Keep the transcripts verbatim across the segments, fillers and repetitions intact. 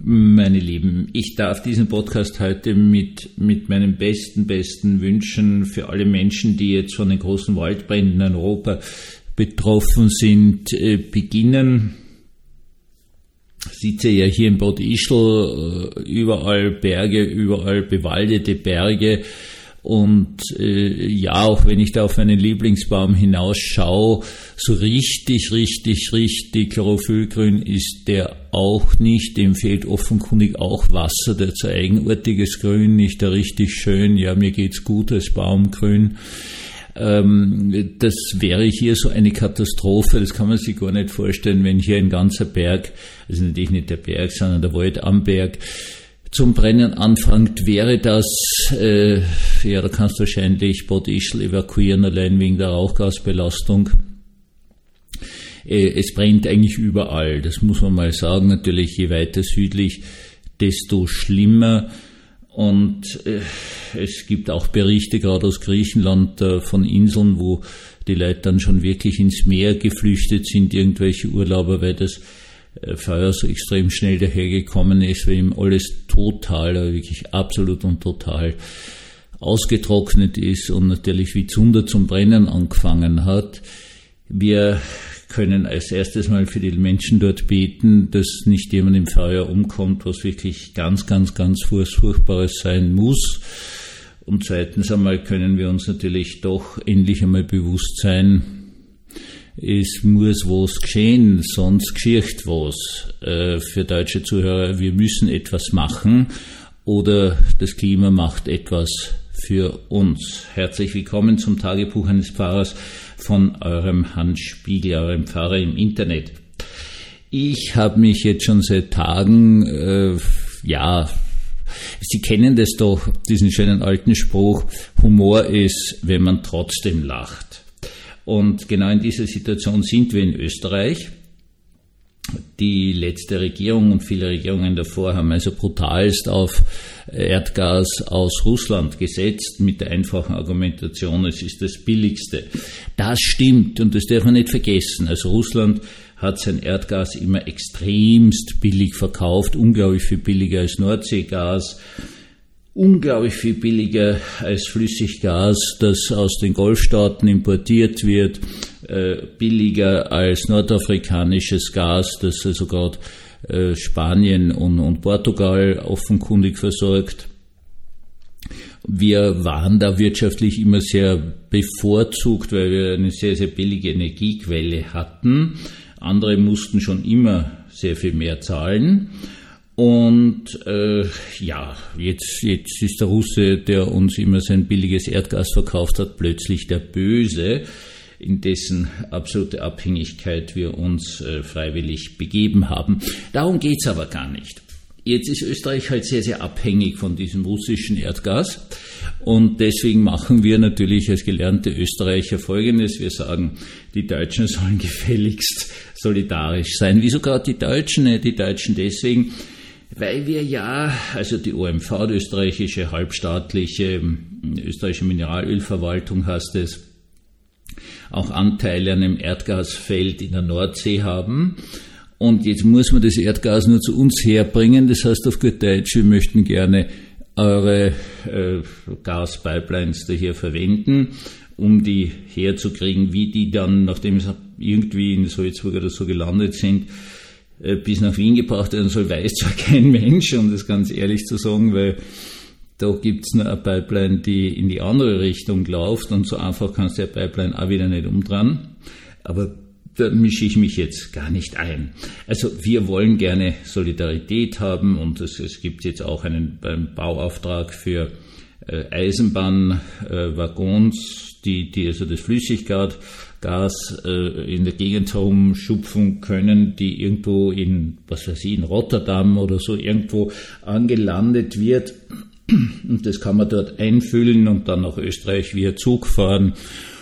Meine Lieben, ich darf diesen Podcast heute mit, mit meinen besten, besten Wünschen für alle Menschen, die jetzt von den großen Waldbränden in Europa betroffen sind, äh, beginnen. Ich sitze ja hier in Bad Ischl, äh, überall Berge, überall bewaldete Berge. Und äh, ja, auch wenn ich da auf meinen Lieblingsbaum hinausschaue, so richtig, richtig, richtig chlorophyllgrün ist der auch nicht. Dem fehlt offenkundig auch Wasser, der hat so eigenartiges Grün, nicht da richtig schön, ja, mir geht's gut als Baumgrün. Ähm, das wäre hier so eine Katastrophe, das kann man sich gar nicht vorstellen, wenn hier ein ganzer Berg, also natürlich nicht der Berg, sondern der Wald am Berg, zum Brennen anfängt, wäre das, äh, ja, da kannst du wahrscheinlich Bad Ischl evakuieren, allein wegen der Rauchgasbelastung. Äh, es brennt eigentlich überall, das muss man mal sagen. Natürlich, je weiter südlich, desto schlimmer. Und äh, es gibt auch Berichte, gerade aus Griechenland, äh, von Inseln, wo die Leute dann schon wirklich ins Meer geflüchtet sind, irgendwelche Urlauber, weil das Feuer so extrem schnell dahergekommen ist, weil ihm alles total, wirklich absolut und total ausgetrocknet ist und natürlich wie Zunder zum Brennen angefangen hat. Wir können als erstes mal für die Menschen dort beten, dass nicht jemand im Feuer umkommt, was wirklich ganz, ganz, ganz Furchtbares sein muss. Und zweitens einmal können wir uns natürlich doch endlich einmal bewusst sein, es muss was geschehen, sonst geschieht was. Äh, für deutsche Zuhörer, wir müssen etwas machen oder das Klima macht etwas für uns. Herzlich willkommen zum Tagebuch eines Pfarrers von eurem Hans Spiegel, eurem Pfarrer im Internet. Ich habe mich jetzt schon seit Tagen, äh, ja, Sie kennen das doch, diesen schönen alten Spruch, Humor ist, wenn man trotzdem lacht. Und genau in dieser Situation sind wir in Österreich. Die letzte Regierung und viele Regierungen davor haben also brutalst auf Erdgas aus Russland gesetzt mit der einfachen Argumentation, es ist das Billigste. Das stimmt und das darf man nicht vergessen. Also Russland hat sein Erdgas immer extremst billig verkauft, unglaublich viel billiger als Nordseegas. Unglaublich viel billiger als Flüssiggas, das aus den Golfstaaten importiert wird, äh, billiger als nordafrikanisches Gas, das also gerade äh, Spanien und, und Portugal offenkundig versorgt. Wir waren da wirtschaftlich immer sehr bevorzugt, weil wir eine sehr, sehr billige Energiequelle hatten. Andere mussten schon immer sehr viel mehr zahlen. Und äh, ja, jetzt, jetzt ist der Russe, der uns immer sein billiges Erdgas verkauft hat, plötzlich der Böse, in dessen absolute Abhängigkeit wir uns äh, freiwillig begeben haben. Darum geht's aber gar nicht. Jetzt ist Österreich halt sehr, sehr abhängig von diesem russischen Erdgas und deswegen machen wir natürlich als gelernte Österreicher Folgendes. Wir sagen, die Deutschen sollen gefälligst solidarisch sein. Wieso gerade die Deutschen? Die Deutschen deswegen, weil wir ja, also die O M V, die österreichische halbstaatliche österreichische Mineralölverwaltung heißt es, auch Anteile an einem Erdgasfeld in der Nordsee haben. Und jetzt muss man das Erdgas nur zu uns herbringen. Das heißt auf gut Deutsch, wir möchten gerne eure äh, Gaspipelines da hier verwenden, um die herzukriegen, wie die dann, nachdem sie irgendwie in Salzburg oder so gelandet sind, bis nach Wien gebracht werden soll, weiß zwar kein Mensch, um das ganz ehrlich zu sagen, weil da gibt's nur eine Pipeline, die in die andere Richtung läuft und so einfach kannst du der Pipeline auch wieder nicht umdrehen. Aber da mische ich mich jetzt gar nicht ein. Also wir wollen gerne Solidarität haben und es, es gibt jetzt auch einen, einen Bauauftrag für äh, Eisenbahnwaggons, äh, die, die also das Flüssiggas Gas äh, in der Gegend herumschupfen können, die irgendwo in, was weiß ich, in Rotterdam oder so irgendwo angelandet wird. Und das kann man dort einfüllen und dann nach Österreich via Zug fahren.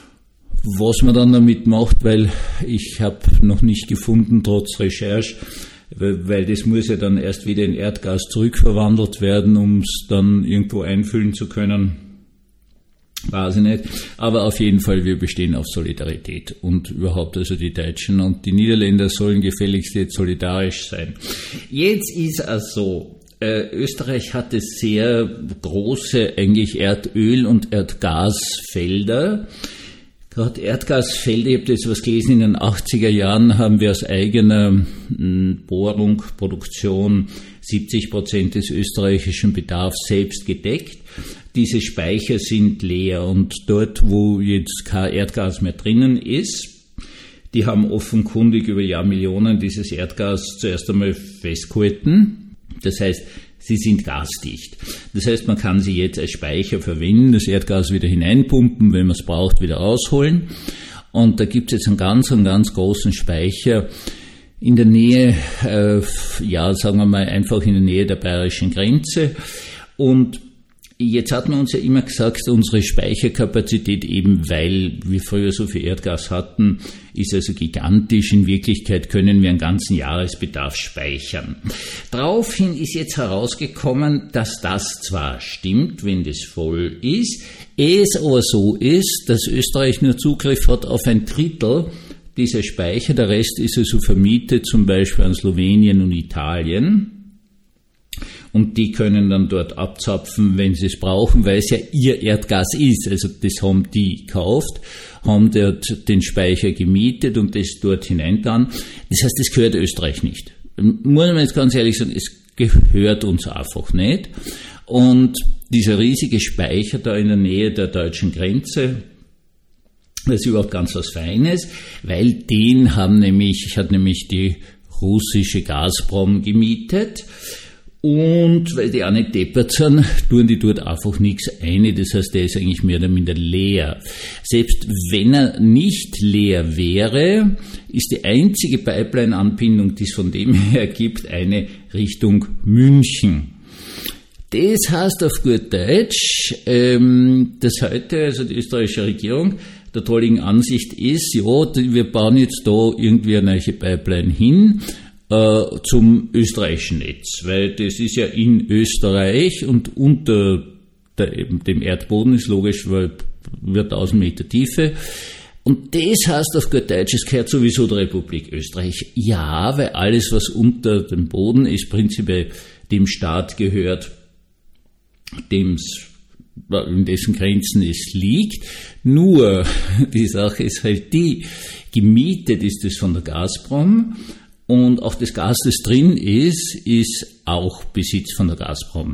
Was man dann damit macht, weil ich habe noch nicht gefunden, trotz Recherche, weil, weil das muss ja dann erst wieder in Erdgas zurückverwandelt werden, um es dann irgendwo einfüllen zu können. Weiß ich nicht. Aber auf jeden Fall, wir bestehen auf Solidarität. Und überhaupt, also die Deutschen und die Niederländer sollen gefälligst jetzt solidarisch sein. Jetzt ist es so, äh, Österreich hatte sehr große eigentlich Erdöl- und Erdgasfelder. Gerade Erdgasfelder, ich habe das was gelesen, in den achtziger Jahren haben wir aus eigener m, Bohrung, Produktion siebzig Prozent des österreichischen Bedarfs selbst gedeckt. Diese Speicher sind leer und dort, wo jetzt kein Erdgas mehr drinnen ist, die haben offenkundig über Jahrmillionen dieses Erdgas zuerst einmal festgehalten. Das heißt, sie sind gasdicht. Das heißt, man kann sie jetzt als Speicher verwenden, das Erdgas wieder hineinpumpen, wenn man es braucht, wieder rausholen. Und da gibt es jetzt einen ganz, einen ganz großen Speicher in der Nähe, äh, ja, sagen wir mal, einfach in der Nähe der bayerischen Grenze. Und jetzt hat man uns ja immer gesagt, unsere Speicherkapazität eben, weil wir früher so viel Erdgas hatten, ist also gigantisch. In Wirklichkeit können wir einen ganzen Jahresbedarf speichern. Daraufhin ist jetzt herausgekommen, dass das zwar stimmt, wenn das voll ist, es aber so ist, dass Österreich nur Zugriff hat auf ein Drittel dieser Speicher. Der Rest ist also vermietet, zum Beispiel an Slowenien und Italien. Und die können dann dort abzapfen, wenn sie es brauchen, weil es ja ihr Erdgas ist. Also das haben die gekauft, haben dort den Speicher gemietet und das dort hineingetan. Das heißt, das gehört Österreich nicht. Muss man jetzt ganz ehrlich sagen, es gehört uns einfach nicht. Und dieser riesige Speicher da in der Nähe der deutschen Grenze, das ist überhaupt ganz was Feines, weil den haben nämlich, hat nämlich die russische Gazprom gemietet. Und weil die auch nicht deppert sind, tun die dort einfach nichts ein. Das heißt, der ist eigentlich mehr oder minder leer. Selbst wenn er nicht leer wäre, ist die einzige Pipeline-Anbindung, die es von dem her gibt, eine Richtung München. Das heißt auf gut Deutsch, ähm, dass heute, also die österreichische Regierung, der tollen Ansicht ist, ja, wir bauen jetzt da irgendwie eine neue Pipeline hin, zum österreichischen Netz, weil das ist ja in Österreich und unter der, dem Erdboden ist logisch, weil wir tausend Meter Tiefe. Und das heißt auf gut Deutsch, es gehört sowieso der Republik Österreich. Ja, weil alles, was unter dem Boden ist, prinzipiell dem Staat gehört, dem's, in dessen Grenzen es liegt. Nur, die Sache ist halt die, gemietet ist es von der Gazprom. Und auch das Gas, das drin ist, ist auch Besitz von der Gazprom.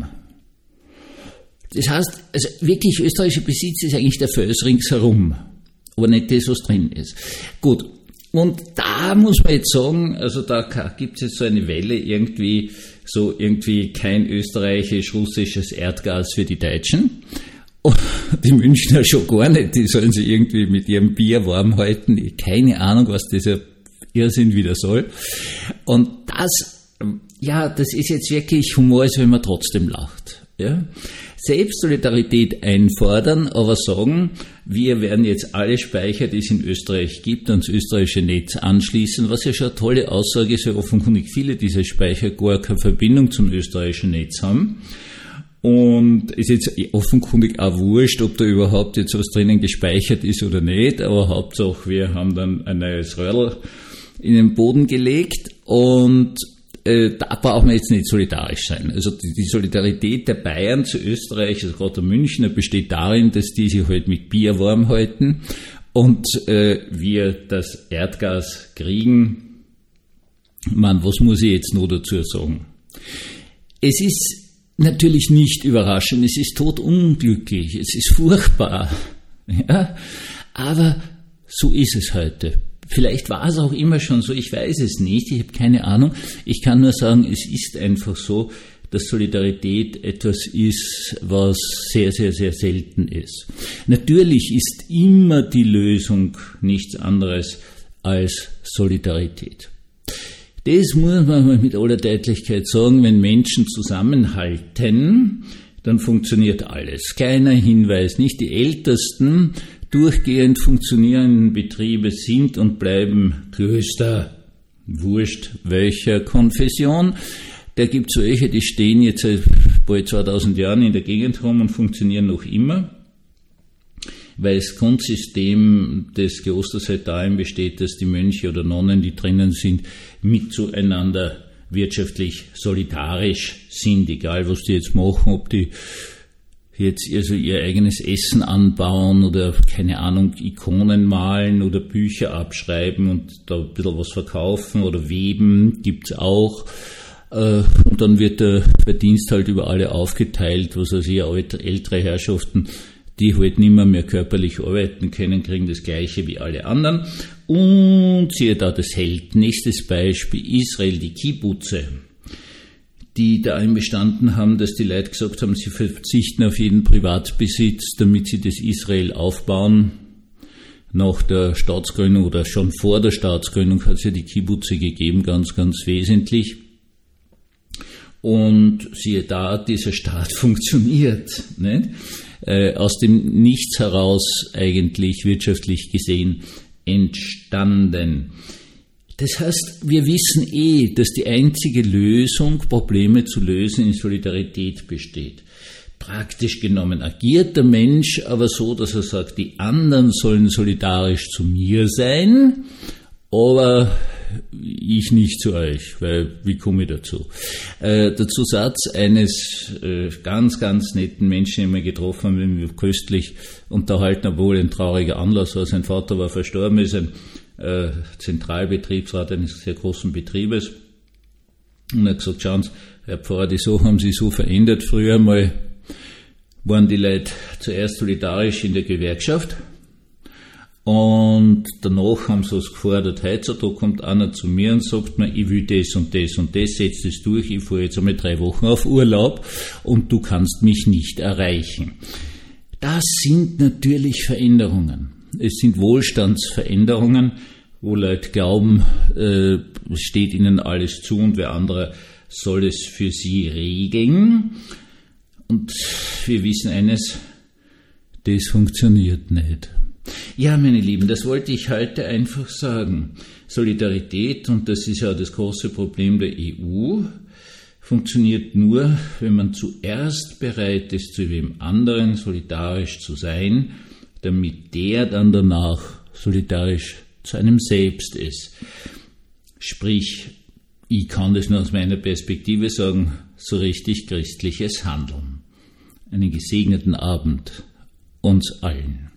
Das heißt, also wirklich österreichischer Besitz ist eigentlich der Fels ringsherum, aber nicht das, was drin ist. Gut, und da muss man jetzt sagen, also da gibt es jetzt so eine Welle irgendwie, so irgendwie kein österreichisch-russisches Erdgas für die Deutschen. Und die Münchner schon gar nicht, die sollen sich irgendwie mit ihrem Bier warm halten. Keine Ahnung, was dieser Irrsinn wieder soll. Und das, ja, das ist jetzt wirklich Humor, als wenn man trotzdem lacht. Ja? Selbst Solidarität einfordern, aber sagen, wir werden jetzt alle Speicher, die es in Österreich gibt, ans österreichische Netz anschließen, was ja schon eine tolle Aussage ist, weil offenkundig viele dieser Speicher gar keine Verbindung zum österreichischen Netz haben. Und ist jetzt offenkundig auch wurscht, ob da überhaupt jetzt was drinnen gespeichert ist oder nicht, aber Hauptsache, wir haben dann ein neues Röhrl in den Boden gelegt und äh, da brauchen wir jetzt nicht solidarisch sein. Also die, die Solidarität der Bayern zu Österreich, also gerade der Münchner, besteht darin, dass die sich halt mit Bier warm halten und äh, wir das Erdgas kriegen. Man, was muss ich jetzt noch dazu sagen? Es ist natürlich nicht überraschend, es ist todunglücklich, es ist furchtbar, ja, aber so ist es heute. Vielleicht war es auch immer schon so, ich weiß es nicht, ich habe keine Ahnung. Ich kann nur sagen, es ist einfach so, dass Solidarität etwas ist, was sehr, sehr, sehr selten ist. Natürlich ist immer die Lösung nichts anderes als Solidarität. Das muss man mit aller Deutlichkeit sagen, wenn Menschen zusammenhalten, dann funktioniert alles. Kleiner Hinweis, nicht die Ältesten durchgehend funktionierenden Betriebe sind und bleiben Klöster, wurscht welcher Konfession. Da gibt es welche, die stehen jetzt seit bald zweitausend Jahren in der Gegend rum und funktionieren noch immer. weil das Grundsystem des Klosters halt darin besteht, dass die Mönche oder Nonnen, die drinnen sind, miteinander wirtschaftlich solidarisch sind, egal was die jetzt machen, ob die jetzt also ihr eigenes Essen anbauen oder, keine Ahnung, Ikonen malen oder Bücher abschreiben und da ein bisschen was verkaufen oder weben, gibt's auch. Und dann wird der Verdienst halt über alle aufgeteilt, was also eher ältere Herrschaften, die halt nicht mehr, mehr körperlich arbeiten können, kriegen das Gleiche wie alle anderen. Und siehe da das Held. Nächstes Beispiel, Israel, die Kibbutze, die darin bestanden haben, dass die Leute gesagt haben, sie verzichten auf jeden Privatbesitz, damit sie das Israel aufbauen. Nach der Staatsgründung oder schon vor der Staatsgründung hat es ja die Kibbutze gegeben, ganz, ganz wesentlich. Und siehe da, dieser Staat funktioniert, nicht? Äh, aus dem Nichts heraus eigentlich wirtschaftlich gesehen entstanden. Das heißt, wir wissen eh, dass die einzige Lösung, Probleme zu lösen, in Solidarität besteht. Praktisch genommen agiert der Mensch aber so, dass er sagt, die anderen sollen solidarisch zu mir sein, aber ich nicht zu euch, weil wie komme ich dazu? Äh, der Zusatz eines äh, ganz, ganz netten Menschen, den wir getroffen haben, den wir köstlich unterhalten, obwohl ein trauriger Anlass war. Sein Vater war verstorben, ist ein äh, Zentralbetriebsrat eines sehr großen Betriebes. Und er hat gesagt, schauen Sie, Herr Pfarrer, die Sachen haben sich so verändert. Früher mal waren die Leute zuerst solidarisch in der Gewerkschaft. Und danach haben sie es gefordert, heutzutage kommt einer zu mir und sagt mir, ich will das und das und das, setz das durch, ich fahre jetzt einmal drei Wochen auf Urlaub und du kannst mich nicht erreichen. Das sind natürlich Veränderungen. Es sind Wohlstandsveränderungen, wo Leute glauben, äh, es steht ihnen alles zu und wer andere soll es für sie regeln. Und wir wissen eines, das funktioniert nicht. Ja, meine Lieben, das wollte ich heute einfach sagen. Solidarität, und das ist ja das große Problem der E U, funktioniert nur, wenn man zuerst bereit ist, zu wem anderen solidarisch zu sein, damit der dann danach solidarisch zu einem selbst ist. Sprich, ich kann das nur aus meiner Perspektive sagen, so richtig christliches Handeln. Einen gesegneten Abend uns allen.